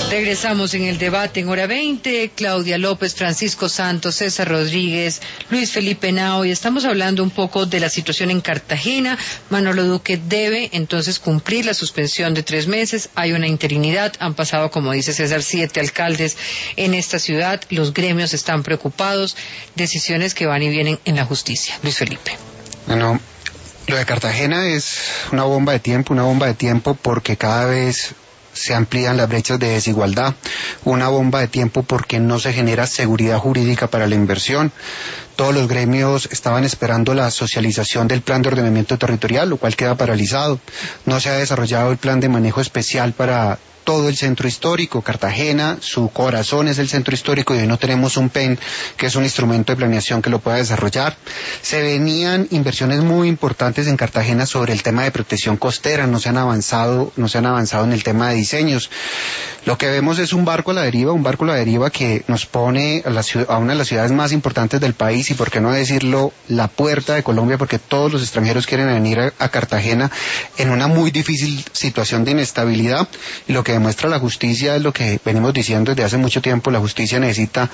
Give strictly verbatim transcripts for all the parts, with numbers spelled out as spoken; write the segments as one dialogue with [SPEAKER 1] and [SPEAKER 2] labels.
[SPEAKER 1] Regresamos en el debate en hora veinte, Claudia López, Francisco Santos, César Rodríguez, Luis Felipe Henao, y estamos hablando un poco de la situación en Cartagena. Manolo Duque debe entonces cumplir la suspensión de tres meses, hay una interinidad, han pasado, como dice César, siete alcaldes en esta ciudad, los gremios están preocupados, decisiones que van y vienen en la justicia. Luis Felipe.
[SPEAKER 2] Bueno, lo de Cartagena es una bomba de tiempo, una bomba de tiempo porque cada vez se amplían las brechas de desigualdad, una bomba de tiempo porque no se genera seguridad jurídica para la inversión. Todos los gremios estaban esperando la socialización del plan de ordenamiento territorial, lo cual queda paralizado. No se ha desarrollado el plan de manejo especial para todo el centro histórico. Cartagena, su corazón es el centro histórico y hoy no tenemos un P E N, que es un instrumento de planeación que lo pueda desarrollar. Se venían inversiones muy importantes en Cartagena sobre el tema de protección costera, no se han avanzado, no se han avanzado en el tema de diseños. Lo que vemos es un barco a la deriva, un barco a la deriva que nos pone a, la, a una de las ciudades más importantes del país y, por qué no decirlo, la puerta de Colombia, porque todos los extranjeros quieren venir a, a Cartagena en una muy difícil situación de inestabilidad. Y lo que demuestra la justicia es lo que venimos diciendo desde hace mucho tiempo: la justicia necesita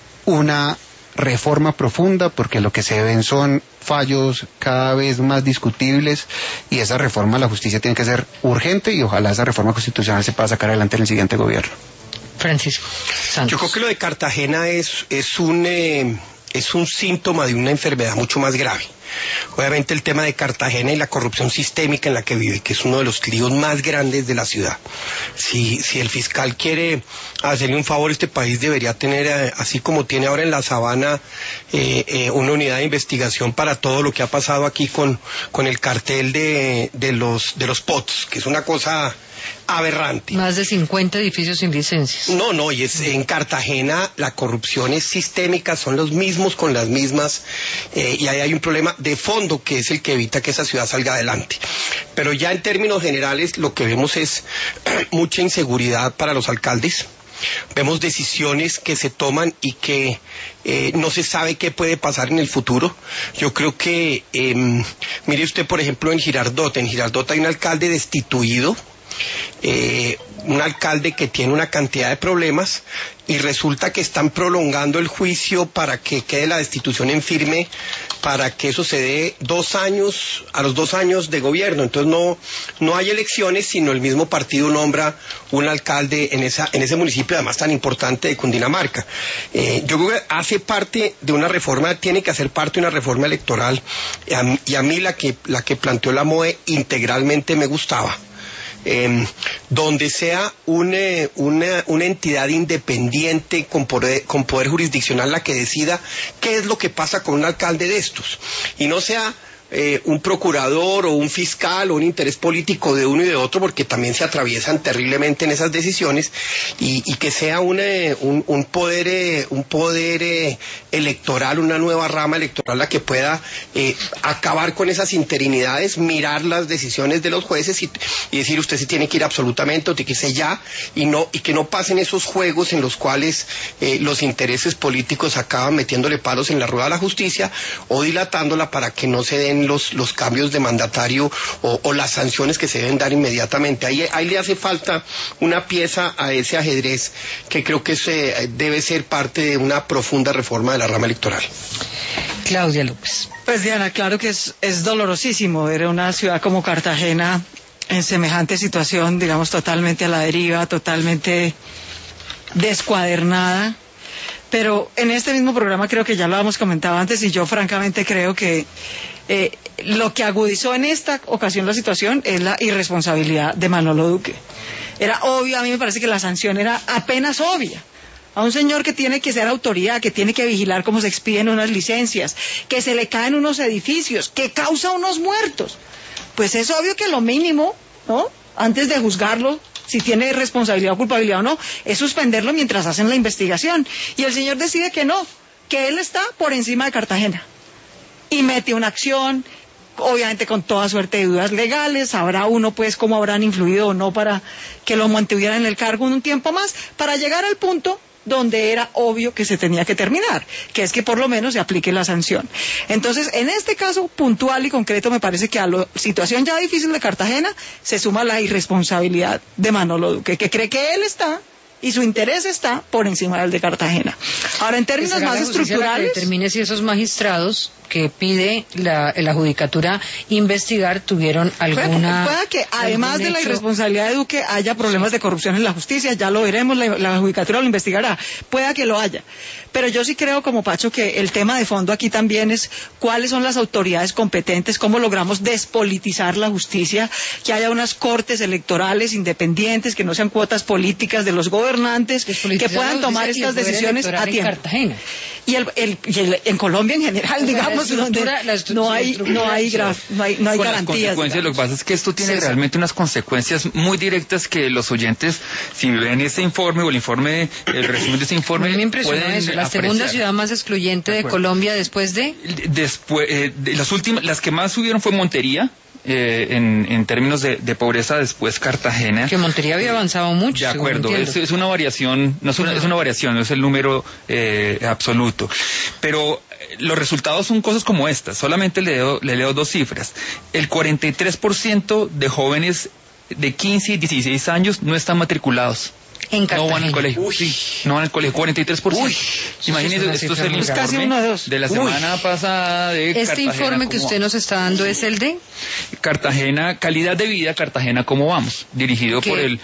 [SPEAKER 2] una reforma profunda porque lo que se ven son fallos cada vez más discutibles y esa reforma la justicia tiene que ser urgente y ojalá esa reforma constitucional se pueda sacar adelante en el siguiente gobierno.
[SPEAKER 1] Francisco Santos.
[SPEAKER 3] Yo creo que lo de Cartagena es, es un eh, es un síntoma de una enfermedad mucho más grave. Obviamente el tema de Cartagena y la corrupción sistémica en la que vive, que es uno de los líos más grandes de la ciudad. Si, si el fiscal quiere hacerle un favor, este país debería tener, eh, así como tiene ahora en la Sabana, eh, eh, una unidad de investigación para todo lo que ha pasado aquí con, con el cartel de, de los, de los P O Ts, que es una cosa aberrante.
[SPEAKER 1] Más de cincuenta edificios sin licencias.
[SPEAKER 3] No, no, y es, en Cartagena la corrupción es sistémica, son los mismos con las mismas, eh, y ahí hay un problema de fondo que es el que evita que esa ciudad salga adelante. Pero ya en términos generales lo que vemos es mucha inseguridad para los alcaldes. Vemos decisiones que se toman y que eh, no se sabe qué puede pasar en el futuro. Yo creo que, eh, mire usted por ejemplo en Girardot, en Girardot hay un alcalde destituido, eh, un alcalde que tiene una cantidad de problemas y resulta que están prolongando el juicio para que quede la destitución en firme, para que eso se dé dos años, a los dos años de gobierno. Entonces no, no hay elecciones, sino el mismo partido nombra un alcalde en esa, en ese municipio, además tan importante de Cundinamarca. Eh, yo creo que hace parte de una reforma, tiene que hacer parte de una reforma electoral, y a, y a mí la que, la que planteó la M O E integralmente me gustaba. Eh, donde sea una, una, una entidad independiente con poder, con poder jurisdiccional la que decida qué es lo que pasa con un alcalde de estos, y no sea eh, un procurador o un fiscal o un interés político de uno y de otro, porque también se atraviesan terriblemente en esas decisiones, y, y que sea una, un, un poder, eh, un poder eh, electoral, una nueva rama electoral la que pueda eh, acabar con esas interinidades, mirar las decisiones de los jueces y, y decir usted se tiene que ir absolutamente o tiene que irse ya, y no, y que no pasen esos juegos en los cuales eh, los intereses políticos acaban metiéndole palos en la rueda de la justicia o dilatándola para que no se den los, los cambios de mandatario o, o las sanciones que se deben dar inmediatamente. Ahí, ahí le hace falta una pieza a ese ajedrez que creo que se, debe ser parte de una profunda reforma de la rama electoral.
[SPEAKER 1] Claudia López.
[SPEAKER 4] Pues Diana, claro que es, es dolorosísimo ver una ciudad como Cartagena en semejante situación, digamos, totalmente a la deriva, totalmente descuadernada. Pero en este mismo programa creo que ya lo habíamos comentado antes y yo francamente creo que eh, lo que agudizó en esta ocasión la situación es la irresponsabilidad de Manolo Duque. Era obvio, a mí me parece que la sanción era apenas obvia. A un señor que tiene que ser autoridad, que tiene que vigilar cómo se expiden unas licencias, que se le caen unos edificios, que causa unos muertos. Pues es obvio que lo mínimo, ¿no?, antes de juzgarlo, si tiene responsabilidad o culpabilidad o no, es suspenderlo mientras hacen la investigación. Y el señor decide que no, que él está por encima de Cartagena. Y mete una acción, obviamente con toda suerte de dudas legales, sabrá uno pues cómo habrán influido o no para que lo mantuvieran en el cargo un tiempo más, para llegar al punto donde era obvio que se tenía que terminar, que es que por lo menos se aplique la sanción. Entonces, en este caso puntual y concreto, me parece que a la situación ya difícil de Cartagena se suma la irresponsabilidad de Manolo Duque, que cree que él está y su interés está por encima del de Cartagena. Ahora, en términos más estructurales...
[SPEAKER 1] Que determine si esos magistrados que pide la, la judicatura investigar tuvieron alguna...
[SPEAKER 4] Pueda que además de la irresponsabilidad de Duque haya problemas de corrupción en la justicia, ya lo veremos, la, la judicatura lo investigará, pueda que lo haya. Pero yo sí creo, como Pacho, que el tema de fondo aquí también es cuáles son las autoridades competentes, cómo logramos despolitizar la justicia, que haya unas cortes electorales independientes, que no sean cuotas políticas de los gobernantes, que puedan tomar estas decisiones a tiempo.
[SPEAKER 1] En Cartagena.
[SPEAKER 4] Y, el, el, y el, en Colombia en general, o sea, digamos, donde no hay, no hay, graf, no hay, no hay
[SPEAKER 5] Con
[SPEAKER 4] garantías.
[SPEAKER 5] Las consecuencias, lo que pasa es que esto tiene sí, realmente sí. unas consecuencias muy directas que los oyentes, si ven ese informe o el informe, el resumen de ese informe,
[SPEAKER 1] me impresionó pueden eso, la apreciar. Segunda ciudad más excluyente de, de Colombia después de...
[SPEAKER 5] Después, eh, de las últimas, las que más subieron fue Montería. Eh, en, en términos de, de pobreza, después Cartagena.
[SPEAKER 1] Que Montería había avanzado mucho.
[SPEAKER 5] De acuerdo, es, es una variación, no es una, uh-huh. es una variación, no es el número eh, absoluto. Pero los resultados son cosas como estas, solamente le leo, le leo dos cifras. El cuarenta y tres por ciento de jóvenes de quince y dieciséis años no están matriculados.
[SPEAKER 1] En Cartagena.
[SPEAKER 5] No van al colegio. Uy. Sí, no van al colegio. cuarenta y tres por ciento. Uy. Imagínense,
[SPEAKER 1] es
[SPEAKER 5] esto es el informe
[SPEAKER 4] casi uno de, dos.
[SPEAKER 5] de la semana Uy. pasada de
[SPEAKER 1] Este
[SPEAKER 5] Cartagena.
[SPEAKER 1] Este informe que usted nos está dando es el de
[SPEAKER 5] Cartagena, calidad de vida, Cartagena, ¿cómo vamos? Dirigido ¿Qué? por el,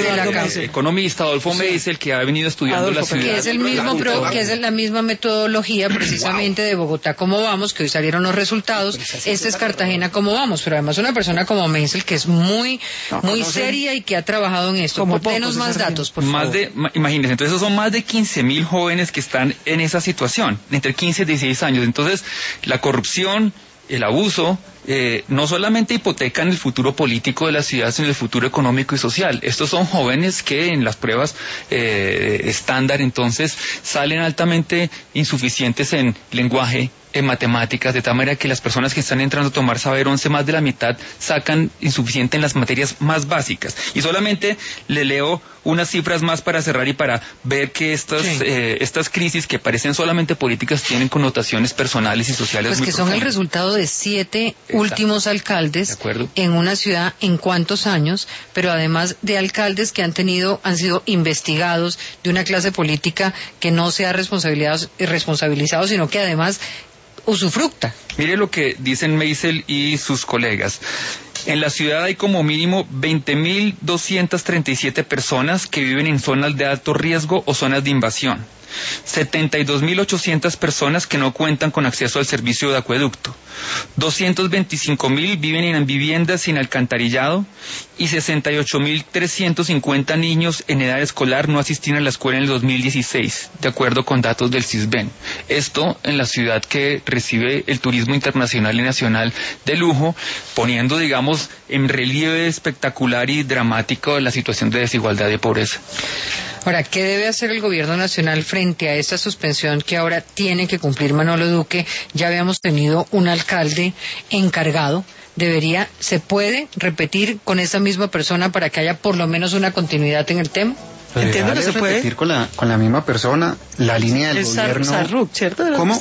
[SPEAKER 5] el economista Adolfo sí. Meisel, que ha venido estudiando
[SPEAKER 1] Adolfo,
[SPEAKER 5] la ciudad.
[SPEAKER 1] Que es el mismo, pro, que es la misma metodología precisamente wow. de Bogotá, ¿cómo vamos? Que hoy salieron los resultados. Este es Cartagena, ¿cómo vamos? Pero además una persona como Meisel, que es muy, no, muy no seria sé. y que ha trabajado en esto. Por denos más datos, por
[SPEAKER 5] más
[SPEAKER 1] favor.
[SPEAKER 5] De, imagínense, entonces esos son más de quince mil jóvenes que están en esa situación, entre quince y dieciséis años. Entonces, la corrupción, el abuso, eh, no solamente hipotecan el futuro político de la ciudad, sino el futuro económico y social. Estos son jóvenes que en las pruebas eh, estándar, entonces, salen altamente insuficientes en lenguaje, en matemáticas, de tal manera que las personas que están entrando a tomar saber once, más de la mitad, sacan insuficiente en las materias más básicas. Y solamente le leo unas cifras más para cerrar y para ver que estas sí. eh, estas crisis que parecen solamente políticas tienen connotaciones personales y sociales
[SPEAKER 1] pues
[SPEAKER 5] muy
[SPEAKER 1] que
[SPEAKER 5] profundas.
[SPEAKER 1] Son el resultado de siete Exacto. últimos alcaldes en una ciudad en cuántos años, pero además de alcaldes que han tenido, han sido investigados de una clase política que no se ha responsabilizado, responsabilizado sino que además usufructa.
[SPEAKER 5] Mire lo que dicen Meisel y sus colegas. En la ciudad hay como mínimo veinte mil doscientas treinta y siete personas que viven en zonas de alto riesgo o zonas de invasión. setenta y dos mil ochocientas personas que no cuentan con acceso al servicio de acueducto. doscientos veinticinco mil viven en viviendas sin alcantarillado y sesenta y ocho mil trescientos cincuenta niños en edad escolar no asistían a la escuela en el dos mil dieciséis, de acuerdo con datos del CISBEN. Esto en la ciudad que recibe el turismo internacional y nacional de lujo, poniendo, digamos, en relieve espectacular y dramático la situación de desigualdad y pobreza.
[SPEAKER 1] Ahora, ¿qué debe hacer el gobierno nacional frente a esta suspensión que ahora tiene que cumplir Manolo Duque? Ya habíamos tenido un alcalde encargado. Debería, ¿se puede repetir con esa misma persona para que haya por lo menos una continuidad en el tema?
[SPEAKER 2] Entiendo que se puede repetir con la con la misma persona la línea del
[SPEAKER 4] el
[SPEAKER 2] gobierno.
[SPEAKER 4] Sarruc, ¿cierto?
[SPEAKER 2] ¿Cómo?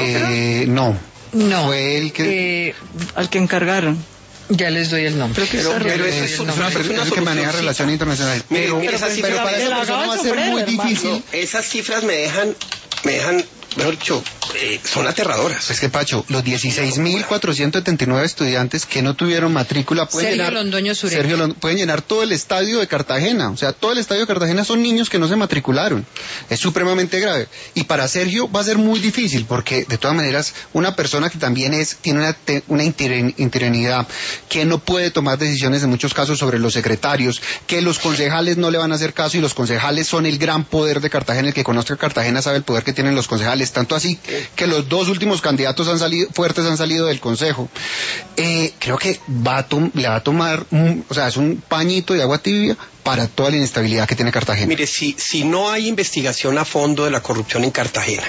[SPEAKER 2] Eh, no.
[SPEAKER 1] No.
[SPEAKER 2] Fue el que
[SPEAKER 4] eh, al que encargaron.
[SPEAKER 1] Ya les doy el nombre.
[SPEAKER 2] Pero, pero, pero eso es una persona que maneja relaciones internacionales.
[SPEAKER 3] Mire,
[SPEAKER 2] pero,
[SPEAKER 3] mire,
[SPEAKER 2] pero,
[SPEAKER 3] esas
[SPEAKER 2] pero
[SPEAKER 3] cifras,
[SPEAKER 2] para esa persona va a ser muy difícil.
[SPEAKER 3] No, esas cifras me dejan, me dejan, mejor dicho, eh, son aterradoras.
[SPEAKER 2] Es que, Pacho, los dieciséis mil cuatrocientos setenta y nueve estudiantes que no tuvieron matrícula pueden
[SPEAKER 1] Sergio
[SPEAKER 2] llenar,
[SPEAKER 1] Londoño Sureña.
[SPEAKER 2] Sergio Lond- pueden llenar todo el estadio de Cartagena. O sea, todo el estadio de Cartagena son niños que no se matricularon. Es supremamente grave. Y para Sergio va a ser muy difícil porque, de todas maneras, una persona que también es tiene una, te, una interen, interinidad, que no puede tomar decisiones en muchos casos sobre los secretarios, que los concejales no le van a hacer caso y los concejales son el gran poder de Cartagena. El que conozca Cartagena sabe el poder que tienen los concejales. Tanto así que los dos últimos candidatos han salido fuertes han salido del consejo. Eh, creo que va a tom- le va a tomar, un, o sea, es un pañito de agua tibia para toda la inestabilidad que tiene Cartagena.
[SPEAKER 3] Mire, si, si no hay investigación a fondo de la corrupción en Cartagena,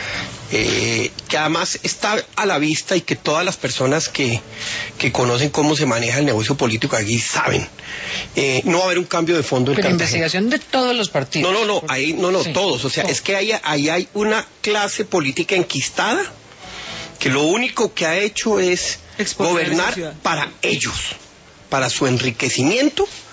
[SPEAKER 3] eh, que además está a la vista y que todas las personas que, que conocen cómo se maneja el negocio político aquí saben, eh, no va a haber un cambio de fondo en
[SPEAKER 1] Pero
[SPEAKER 3] Cartagena.
[SPEAKER 1] investigación de todos los partidos.
[SPEAKER 3] No, no, no, ahí, no, no,
[SPEAKER 1] Sí.
[SPEAKER 3] todos. O sea,
[SPEAKER 1] Todos.
[SPEAKER 3] es que ahí, ahí hay una clase política enquistada que lo único que ha hecho es
[SPEAKER 4] Exponer esa
[SPEAKER 3] gobernar
[SPEAKER 4] ciudad.
[SPEAKER 3] para ellos, para su enriquecimiento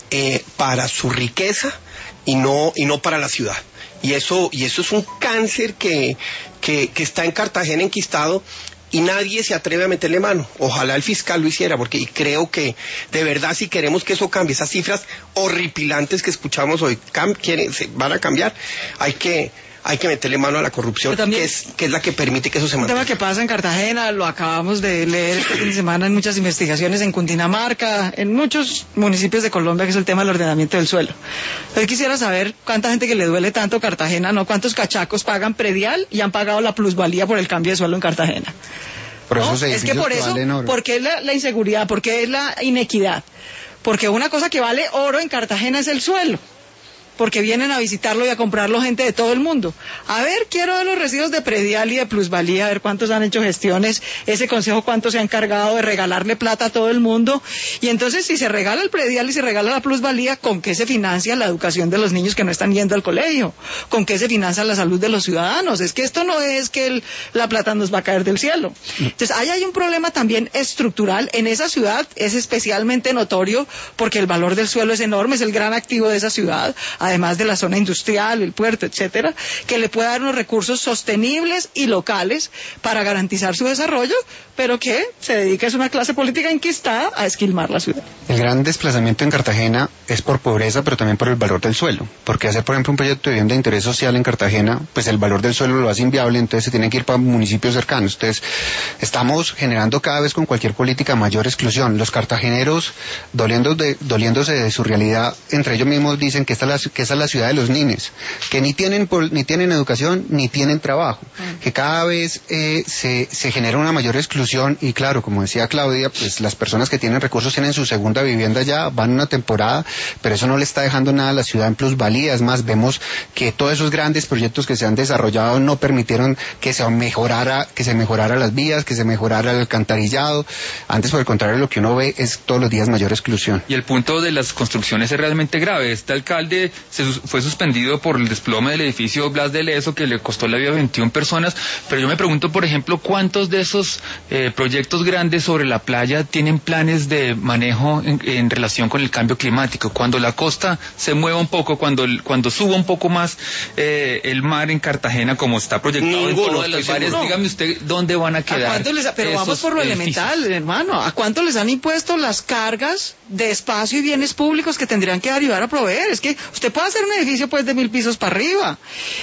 [SPEAKER 3] eh, para su riqueza y no, y no para la ciudad. Y eso, y eso es un cáncer que, que, que está en Cartagena enquistado y nadie se atreve a meterle mano. Ojalá el fiscal lo hiciera, porque y creo que de verdad si queremos que eso cambie, esas cifras horripilantes que escuchamos hoy cam, quieren, se van a cambiar, hay que... hay que meterle mano a la corrupción, también, que, es, que es la que permite que eso se mantenga.
[SPEAKER 4] Un tema que pasa en Cartagena, lo acabamos de leer este fin de semana en muchas investigaciones en Cundinamarca, en muchos municipios de Colombia, que es el tema del ordenamiento del suelo. Yo quisiera saber cuánta gente que le duele tanto Cartagena, ¿no? Cuántos cachacos pagan predial y han pagado la plusvalía por el cambio de suelo en Cartagena.
[SPEAKER 2] Por eso
[SPEAKER 4] ¿No? Es que por eso, ¿por qué la, la inseguridad? ¿Por qué es la inequidad? Porque una cosa que vale oro en Cartagena es el suelo. Porque vienen a visitarlo y a comprarlo gente de todo el mundo. A ver, quiero ver los residuos de predial y de plusvalía, a ver cuántos han hecho gestiones, ese consejo cuánto se ha encargado de regalarle plata a todo el mundo. Y entonces, si se regala el predial y se regala la plusvalía, ¿con qué se financia la educación de los niños que no están yendo al colegio? ¿Con qué se financia la salud de los ciudadanos? Es que esto no es que el, la plata nos va a caer del cielo. Entonces, ahí hay un problema también estructural. En esa ciudad es especialmente notorio porque el valor del suelo es enorme, es el gran activo de esa ciudad, además de la zona industrial, el puerto, etcétera, que le pueda dar unos recursos sostenibles y locales para garantizar su desarrollo, pero que se dedica, es una clase política enquistada a esquilmar la ciudad.
[SPEAKER 2] El gran desplazamiento en Cartagena es por pobreza, pero también por el valor del suelo, porque hacer, por ejemplo, un proyecto de vivienda de interés social en Cartagena, pues el valor del suelo lo hace inviable, entonces se tienen que ir para municipios cercanos. Entonces, estamos generando cada vez con cualquier política mayor exclusión. Los cartageneros, doliendo de, doliéndose de su realidad, entre ellos mismos dicen que esta es la, que esta es la ciudad de los niños, que ni tienen ni tienen educación ni tienen trabajo, mm. que cada vez eh, se, se genera una mayor exclusión y claro, como decía Claudia, pues las personas que tienen recursos tienen su segunda vivienda ya, van una temporada, pero eso no le está dejando nada a la ciudad en plusvalía. Es más, vemos que todos esos grandes proyectos que se han desarrollado no permitieron que se mejorara, que se mejorara las vías, que se mejorara el alcantarillado. Antes, por el contrario, lo que uno ve es todos los días mayor exclusión.
[SPEAKER 5] Y el punto de las construcciones es realmente grave. Este alcalde se fue suspendido por el desplome del edificio Blas de Lezo, que le costó la vida a veintiuna personas, pero yo me pregunto, por ejemplo, ¿cuántos de esos eh, proyectos grandes sobre la playa tienen planes de manejo en, en relación con el cambio climático? Cuando la costa se mueva un poco, cuando, cuando suba un poco más eh, el mar en Cartagena, como está proyectado en todas las áreas, no. Dígame usted, ¿dónde van a quedar?
[SPEAKER 4] ¿A cuánto les, pero vamos por lo edificios? Elemental, hermano, ¿a cuánto les han impuesto las cargas de espacio y bienes públicos que tendrían que ayudar a proveer? Es que usted puede hacer un edificio pues de mil pisos para arriba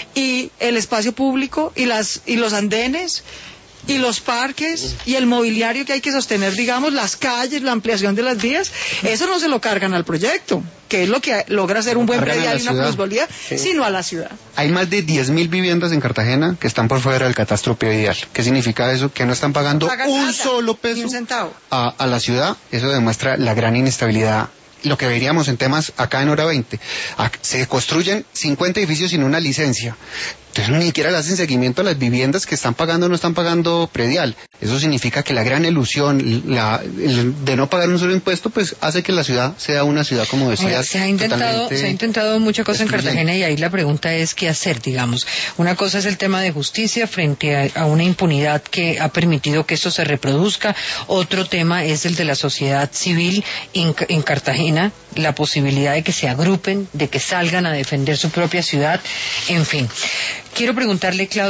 [SPEAKER 4] y el espacio público y las y los andenes y los parques y el mobiliario que hay que sostener, digamos, las calles, la ampliación de las vías, eso no se lo cargan al proyecto, que es lo que logra hacer un buen predial y una plusvalía, sí. Sino a la ciudad.
[SPEAKER 2] Hay más de diez mil viviendas en Cartagena que están por fuera del catastro predial. ¿Qué significa eso? Que no están pagando no un nada, solo peso
[SPEAKER 4] un centavo.
[SPEAKER 2] A, a la ciudad. Eso demuestra la gran inestabilidad. Lo que veríamos en temas acá en Hora veinte. Se construyen cincuenta edificios sin una licencia. Entonces ni siquiera le hacen seguimiento a las viviendas que están pagando o no están pagando predial. Eso significa que la gran ilusión la, el, de no pagar un solo impuesto, pues hace que la ciudad sea una ciudad, como decías,
[SPEAKER 1] se ha intentado, se ha intentado mucha cosa en Cartagena y ahí la pregunta es qué hacer, digamos. Una cosa es el tema de justicia frente a, a una impunidad que ha permitido que esto se reproduzca. Otro tema es el de la sociedad civil en, en Cartagena, la posibilidad de que se agrupen, de que salgan a defender su propia ciudad, en fin. Quiero preguntarle, Claudia,